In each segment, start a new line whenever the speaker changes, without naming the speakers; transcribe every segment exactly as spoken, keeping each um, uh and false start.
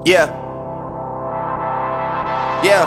Yeah. Yeah.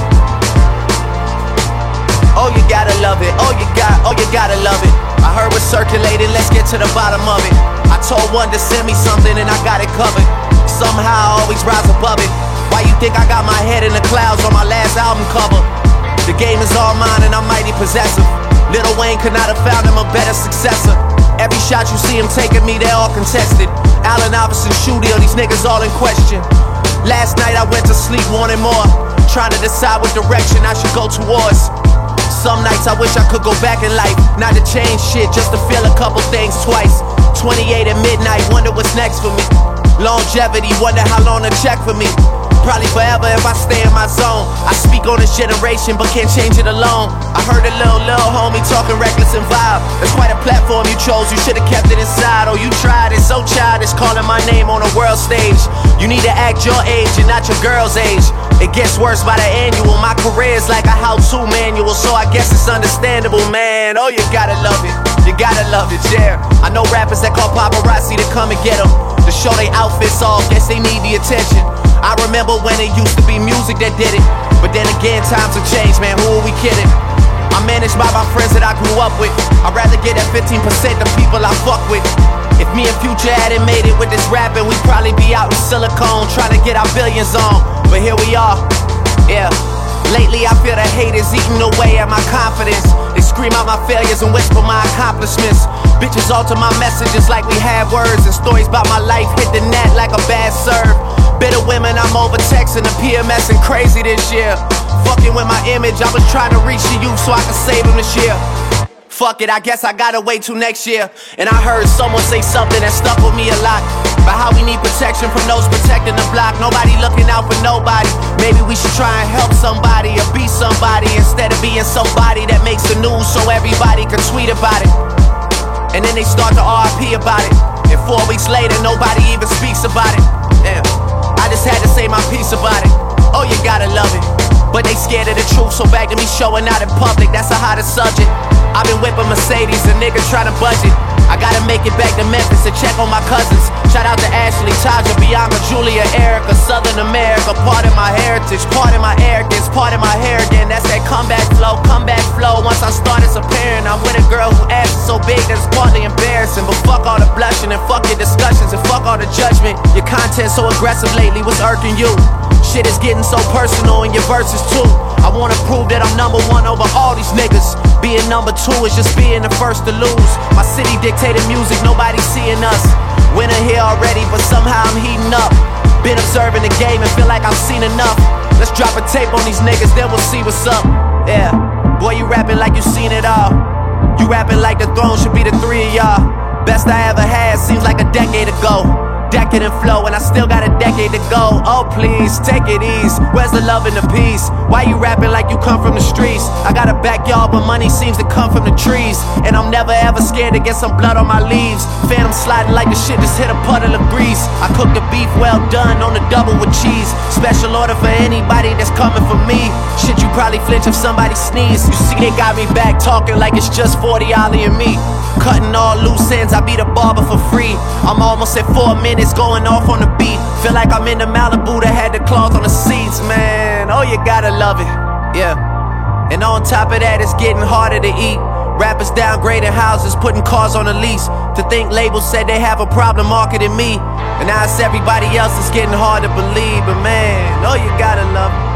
Oh, you gotta love it. Oh, you got, oh, you gotta love it. I heard what's circulating, let's get to the bottom of it. I told one to send me something and I got it covered. Somehow I always rise above it. Why you think I got my head in the clouds on my last album cover? The game is all mine and I'm mighty possessive. Lil Wayne could not have found him a better successor. Every shot you see him taking me, they're all contested. Allen Iverson, Shooty, these niggas all in question. Last night I went to sleep wanting more, trying to decide what direction I should go towards. Some nights I wish I could go back in life, not to change shit, just to feel a couple things twice. Twenty-eight at midnight, wonder what's next for me. Longevity, wonder how long to check for me. Probably forever if I stay in my zone. I speak on this generation but can't change it alone. I heard a little, little homie talking reckless and vibe. That's quite a platform you chose, you should've kept it inside. Oh, you tried it, so childish, calling my name on a world stage. You need to act your age and not your girl's age. It gets worse by the annual. My career is like a how-to manual, so I guess it's understandable, man. Oh, you gotta love it, you gotta love it, yeah. I know rappers that call paparazzi to come and get them, to show they outfits off, guess they need the attention. I remember when it used to be music that did it, but then again times have changed, man, who are we kidding? I'm managed by my friends that I grew up with. I'd rather get that fifteen percent the people I fuck with. If me and Future hadn't made it with this rapping, we'd probably be out in Silicone trying to get our billions on. But here we are, yeah. Lately I feel the hate is eating away at my confidence. They scream out my failures and whisper my accomplishments. Bitches alter my messages like we had words, and stories about my life hit the net like a bad serve. Bitter women, I'm over texting and P M S and crazy this year. Fucking with my image, I was trying to reach the youth so I could save them this year. Fuck it, I guess I gotta wait till next year. And I heard someone say something that stuck with me a lot, about how we need protection from those protecting the block. Nobody looking out for nobody. Maybe we should try and help somebody or be somebody, instead of being somebody that makes the news so everybody can tweet about it. And then they start to R I P about it, and four weeks later nobody even speaks about it. Damn, I just had to say my piece about it. Oh, you gotta love it. But they scared of the truth, so back to me showing out in public, that's a hotter subject. I've been whipping Mercedes, a nigga trying to budget. I gotta make it back to Memphis to check on my cousins. Shout out to Ashley, Taja, Bianca, Julia, Erica, Southern America. Part of my heritage, part of my arrogance, part of my hair again. That's that comeback flow, comeback flow. Once I start as a parent, I'm with a girl who ass is so big that it's partly embarrassing. But fuck all the blushing and fuck your discussions and fuck all the judgment. Your content so aggressive lately, what's irking you? Shit is getting so personal in your verses too. I wanna prove that I'm number one over all these niggas. Being number two is just being the first to lose. My city dictated music, nobody's seeing us. Winter here already, but somehow I'm heating up. Been observing the game and feel like I've seen enough. Let's drop a tape on these niggas, then we'll see what's up. Yeah, boy, you rapping like you seen it all. You rapping like the throne should be the three of y'all. Best I ever had seems like a decade ago. Decadent flow and I still got a decade to go. Oh please, take it easy. Where's the love and the peace? Why you rapping like you come from the streets? I got a backyard but money seems to come from the trees. And I'm never ever scared to get some blood on my leaves. Phantom sliding like the shit just hit a puddle of grease. I cook the beef well done on the double with cheese. Special order for anybody that's coming for me. Shit, you probably flinch if somebody sneeze. You see they got me back talking like it's just forty Ollie and me. Cutting all loose ends, I be the barber for free. I'm almost at four minutes, going off on the beat. Feel like I'm in the Malibu that had the cloth on the seats, man. Oh, you gotta love it, yeah. And on top of that, it's getting harder to eat. Rappers downgrading houses, putting cars on the lease. To think labels said they have a problem marketing me, and now it's everybody else that's getting hard to believe. But man, oh, you gotta love it.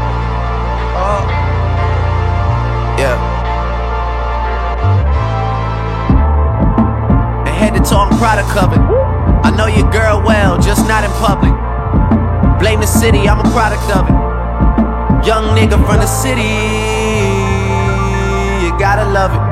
Oh, yeah. Head to toe, I'm product covered. I know your girl well, just not in public. Blame the city, I'm a product of it. Young nigga from the city, you gotta love it.